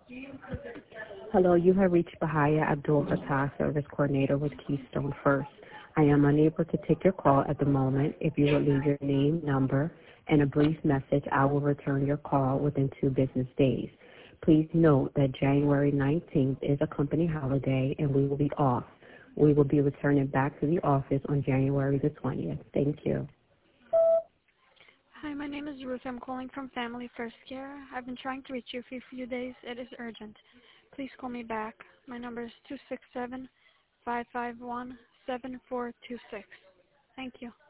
Hello, you have reached Bahaya Abdul Fattah, Service Coordinator with Keystone First. I am unable to take your call at the moment. If you would leave your name, number, and a brief message, I will return your call within 2 business days. Please note that January 19th is a company holiday and we will be off. We will be returning back to the office on January the 20th. Thank you. Hi, my name is Ruth. I'm calling from Family First Care. I've been trying to reach you for a few days. It is urgent. Please call me back. My number is 267-551-7426. Thank you.